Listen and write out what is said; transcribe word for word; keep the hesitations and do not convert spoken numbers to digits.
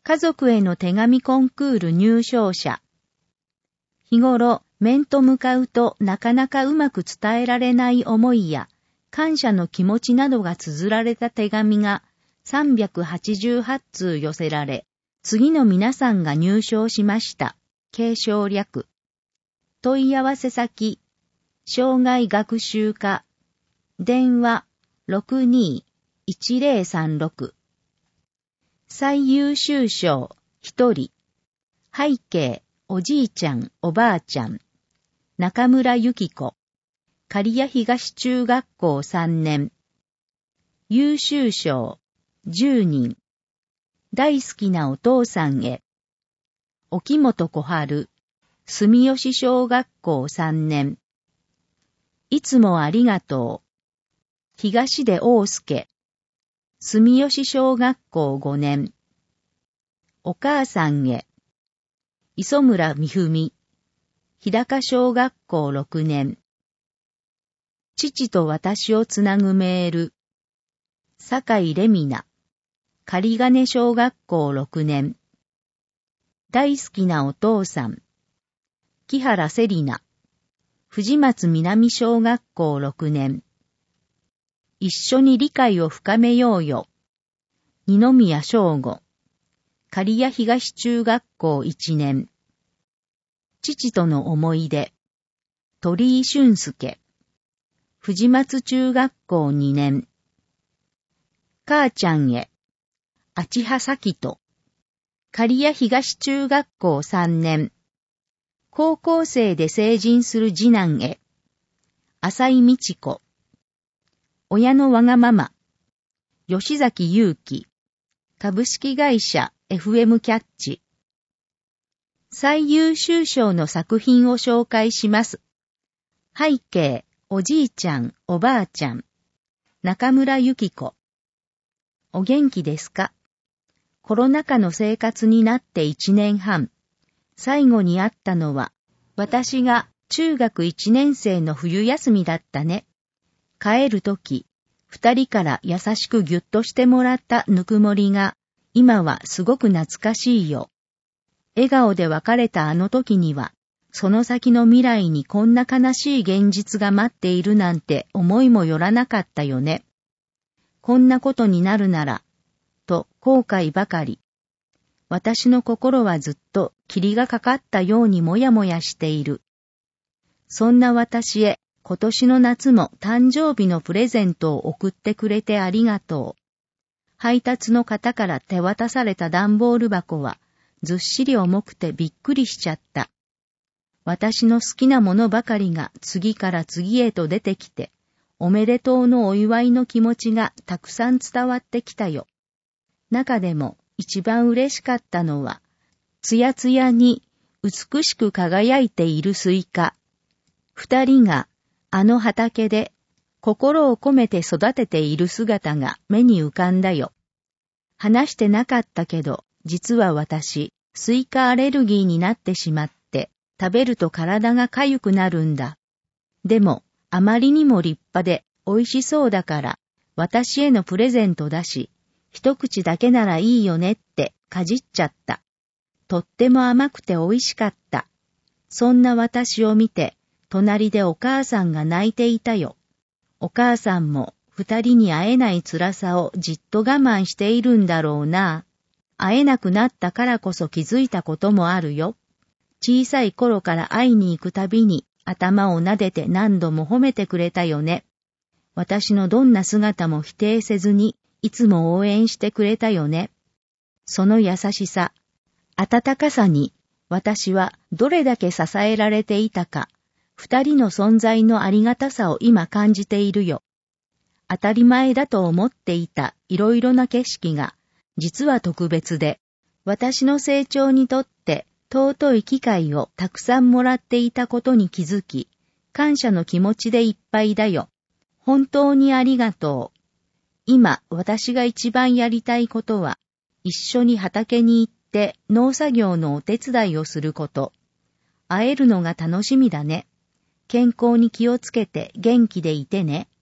家族への手紙コンクール入賞者。日頃、面と向かうとなかなかうまく伝えられない思いや、感謝の気持ちなどが綴られた手紙がさんびゃくはちじゅうはちつう寄せられ、次の皆さんが入賞しました。継承略。問い合わせ先、障害学習課。電話 ろくにーいちぜろさんろく。最優秀賞一人。背景、おじいちゃん、おばあちゃん。中村ゆき子。刈谷東中学校さんねん。優秀賞じゅうにん。大好きなお父さんへ。沖本小春。住吉小学校さんねん。いつもありがとう。東出大介。住吉小学校ごねん。お母さんへ。磯村美文。日高小学校ろくねん。父と私をつなぐメール。坂井レミナ。仮金小学校ろくねん。大好きなお父さん。木原セリナ。藤松南小学校ろくねん。一緒に理解を深めようよ。二宮翔吾。刈谷東中学校いちねん。父との思い出。鳥居俊介。藤松中学校にねん。母ちゃんへ。あちはさきと。刈谷東中学校さんねん。高校生で成人する次男へ。浅井美智子。親のわがまま。吉崎祐樹。株式会社 エフエム キャッチ。最優秀賞の作品を紹介します。背景、おじいちゃん、おばあちゃん。中村ゆき子。お元気ですか？コロナ禍の生活になっていちねんはん。最後に会ったのは、私が中学いちねん生の冬休みだったね。帰るとき、二人から優しくぎゅっとしてもらったぬくもりが、今はすごく懐かしいよ。笑顔で別れたあの時には、その先の未来にこんな悲しい現実が待っているなんて思いもよらなかったよね。こんなことになるなら、と後悔ばかり。私の心はずっと霧がかかったようにもやもやしている。そんな私へ今年の夏も誕生日のプレゼントを送ってくれてありがとう。配達の方から手渡された段ボール箱はずっしり重くてびっくりしちゃった。私の好きなものばかりが次から次へと出てきて、おめでとうのお祝いの気持ちがたくさん伝わってきたよ。中でも一番嬉しかったのは、つやつやに美しく輝いているスイカ。二人があの畑で心を込めて育てている姿が目に浮かんだよ。話してなかったけど、実は私、スイカアレルギーになってしまって、食べると体が痒くなるんだ。でも、あまりにも立派で美味しそうだから、私へのプレゼントだし、一口だけならいいよねってかじっちゃった。とっても甘くて美味しかった。そんな私を見て、隣でお母さんが泣いていたよ。お母さんも二人に会えない辛さをじっと我慢しているんだろうな。会えなくなったからこそ気づいたこともあるよ。小さい頃から会いに行くたびに頭を撫でて何度も褒めてくれたよね。私のどんな姿も否定せずにいつも応援してくれたよね。その優しさ、温かさに私はどれだけ支えられていたか、二人の存在のありがたさを今感じているよ。当たり前だと思っていたいろいろな景色が、実は特別で、私の成長にとって尊い機会をたくさんもらっていたことに気づき、感謝の気持ちでいっぱいだよ。本当にありがとう。今、私が一番やりたいことは、一緒に畑に行って農作業のお手伝いをすること。会えるのが楽しみだね。健康に気をつけて元気でいてね。